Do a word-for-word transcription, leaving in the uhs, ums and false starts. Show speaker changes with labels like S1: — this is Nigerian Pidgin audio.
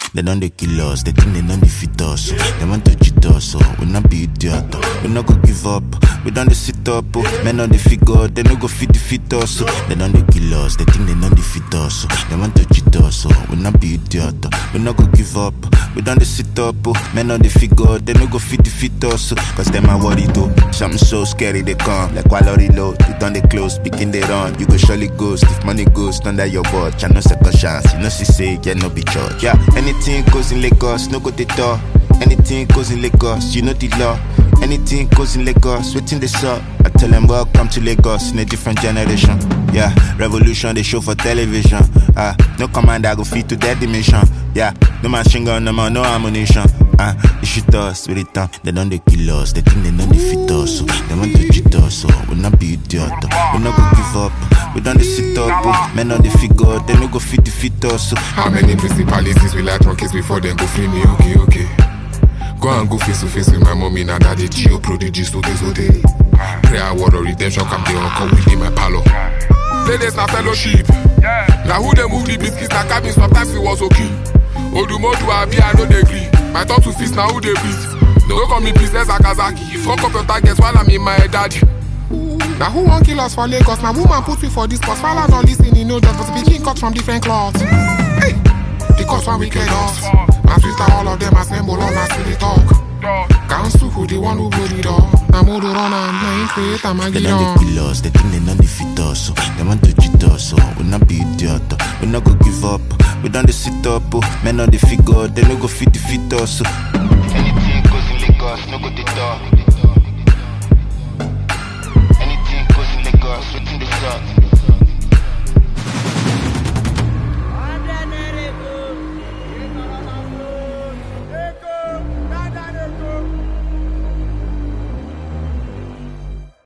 S1: They don't they kill us, they think they don't defeat us. They want to cheat us, we not be idiot. We not go give up, we don't they sit up. Men on the figure, they no go fit defeat us. They don't they kill us, they think they don't defeat us. They want to cheat us, we not be idiot. We not go give up, we don't they sit up. Men on the figure, they no go fit defeat us. Cause them are worried too. Something so scary they come, like quality low. You done they close, speaking they run. You go surely ghost, if money goes under your watch. I no second chance, you know she say, yeah, no be church. Yeah, anything goes in Lagos, no go the door. Anything goes in Lagos, you know the law. Anything goes in Lagos, waiting they saw. I tell them welcome to Lagos in a different generation. Yeah, revolution they show for television. Ah, uh, no commander go fit to that dimension. Yeah, no machine gun, no man, no ammunition. Ah, uh, they shoot us with it on. They don't they kill us, they think they don't defeat us. So they want to cheat us, so we not be idiot. We not go give up, we don't they sit up. Men on the figure, they no go fit defeat us. So
S2: how many principalities will I drunk is before them go free me? Okay, okay. Go and go face to face with my mommy and daddy. Geo prodigies to this day. Prayer word or redemption come they all come within my palo. Ladies na fellowship. Now who they move the biscuits na cabin sometimes it was okay. Odumodu abi I no dey agree. My thought to fist now who they breathe. No call me business Akazaki. Fuck up your targets while I'm in my daddy. Now who want kill us for Lagos? Now woman put me for this cause while I not listening, no just but speaking cut from different cloths. Hey, the cause one wicked us. As we start all of them assemble on us to the talk. Council who the one who put it all. I'm all run and nine create a
S1: They don't they kill us, they think they don't defeat us. So they want to cheat us, so we not be idiot. We not go give up, we don't they sit up. Men on the figure, they no go fit defeat us. So anything goes in Lagos, no go the door. Anything goes in Lagos, waiting the shot.